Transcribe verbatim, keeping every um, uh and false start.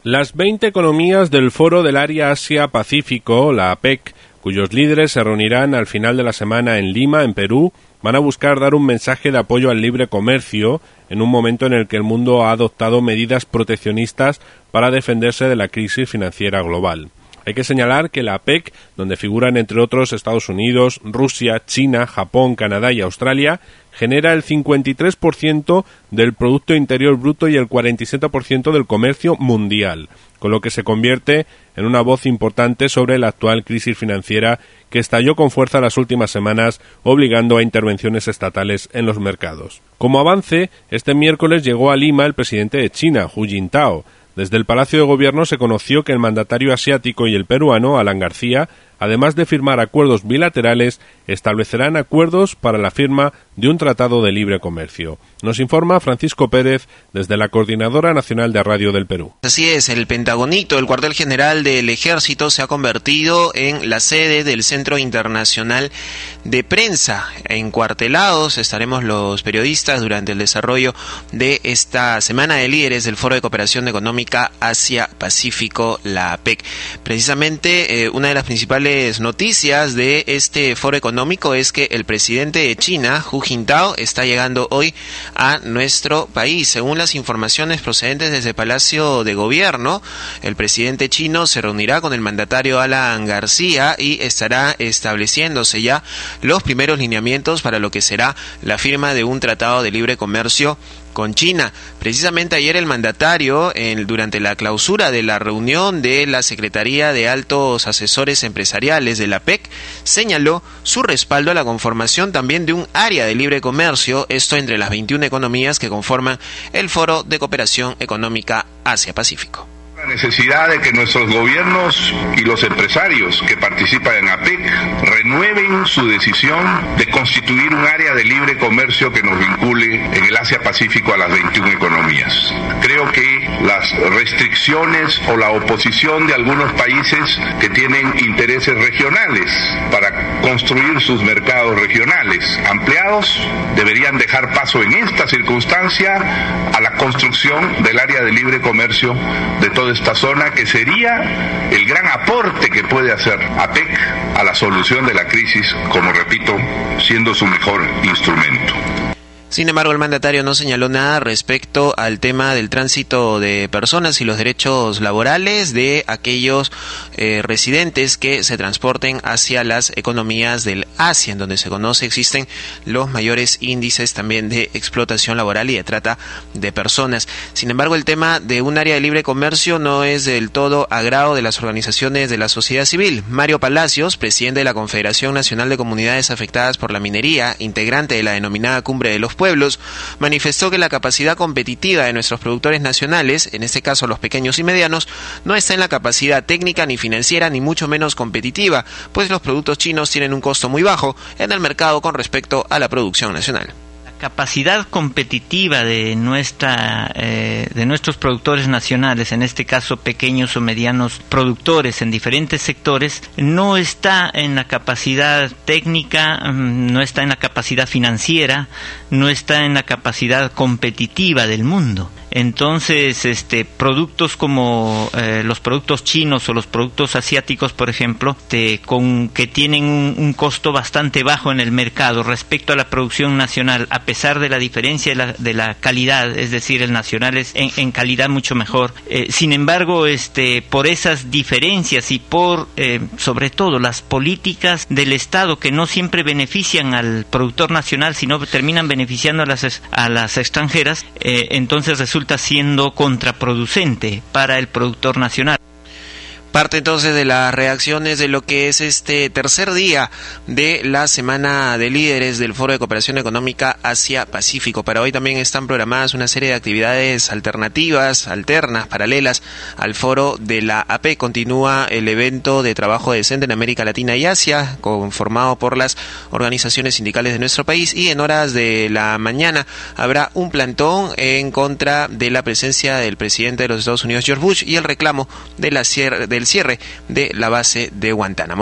Las veinte economías del Foro del Área Asia-Pacífico, la APEC, cuyos líderes se reunirán al final de la semana en Lima, en Perú, van a buscar dar un mensaje de apoyo al libre comercio en un momento en el que el mundo ha adoptado medidas proteccionistas para defenderse de la crisis financiera global. Hay que señalar que la APEC, donde figuran entre otros Estados Unidos, Rusia, China, Japón, Canadá y Australia, genera el cincuenta y tres por ciento del Producto Interior Bruto y el cuarenta y siete por ciento del comercio mundial, con lo que se convierte en una voz importante sobre la actual crisis financiera que estalló con fuerza las últimas semanas, obligando a intervenciones estatales en los mercados. Como avance, este miércoles llegó a Lima el presidente de China, Hu Jintao. Desde el Palacio de Gobierno se conoció que el mandatario asiático y el peruano, Alan García, además de firmar acuerdos bilaterales, establecerán acuerdos para la firma de un tratado de libre comercio. Nos informa Francisco Pérez desde la Coordinadora Nacional de Radio del Perú. Así es, el Pentagonito, el cuartel general del Ejército, se ha convertido en la sede del Centro Internacional de Prensa. Encuartelados estaremos los periodistas durante el desarrollo de esta Semana de Líderes del Foro de Cooperación Económica Asia-Pacífico, la APEC. Precisamente, eh, una de las principales noticias de este foro económico es que el presidente de China, Hu Jintao, está llegando hoy a nuestro país. Según las informaciones procedentes desde el Palacio de Gobierno, el presidente chino se reunirá con el mandatario Alan García y estará estableciéndose ya los primeros lineamientos para lo que será la firma de un tratado de libre comercio con China. Precisamente ayer el mandatario, en, durante la clausura de la reunión de la Secretaría de Altos Asesores Empresariales de la APEC, señaló su respaldo a la conformación también de un área de libre comercio, esto entre las veintiuna economías que conforman el Foro de Cooperación Económica Asia-Pacífico. La necesidad de que nuestros gobiernos y los empresarios que participan en APEC renueven su decisión de constituir un área de libre comercio que nos vincule en el Asia-Pacífico a las veintiuna economías. Creo que las restricciones o la oposición de algunos países que tienen intereses regionales para construir sus mercados regionales ampliados deberían dejar paso en esta circunstancia a la construcción del área de libre comercio de toda esta zona, que sería el gran aporte que puede hacer APEC a la solución de la crisis, como repito, siendo su mejor instrumento. Sin embargo, el mandatario no señaló nada respecto al tema del tránsito de personas y los derechos laborales de aquellos eh, residentes que se transporten hacia las economías del Asia, en donde se conoce existen los mayores índices también de explotación laboral y de trata de personas. Sin embargo, el tema de un área de libre comercio no es del todo agrado de las organizaciones de la sociedad civil. Mario Palacios, presidente de la Confederación Nacional de Comunidades Afectadas por la Minería, integrante de la denominada Cumbre de los Pueblos, manifestó que la capacidad competitiva de nuestros productores nacionales, en este caso los pequeños y medianos, no está en la capacidad técnica ni financiera ni mucho menos competitiva, pues los productos chinos tienen un costo muy bajo en el mercado con respecto a la producción nacional. Capacidad competitiva de nuestra eh, de nuestros productores nacionales, en este caso pequeños o medianos productores en diferentes sectores, no está en la capacidad técnica, no está en la capacidad financiera, no está en la capacidad competitiva del mundo. Entonces, este, productos como eh, los productos chinos o los productos asiáticos, por ejemplo, te, con, que tienen un, un costo bastante bajo en el mercado respecto a la producción nacional, a pesar de la diferencia de la, de la calidad, es decir, el nacional es en, en calidad mucho mejor. Eh, sin embargo, este, por esas diferencias y por, eh, sobre todo, las políticas del Estado que no siempre benefician al productor nacional, sino terminan beneficiando a las, a las extranjeras, eh, entonces resulta siendo contraproducente para el productor nacional. Parte entonces de las reacciones de lo que es este tercer día de la Semana de Líderes del Foro de Cooperación Económica Asia-Pacífico. Para hoy también están programadas una serie de actividades alternativas, alternas, paralelas al foro de la APEC. Continúa el evento de trabajo decente en América Latina y Asia, conformado por las organizaciones sindicales de nuestro país, y en horas de la mañana habrá un plantón en contra de la presencia del presidente de los Estados Unidos, George Bush, y el reclamo de la cier- del cierre de la base de Guantánamo.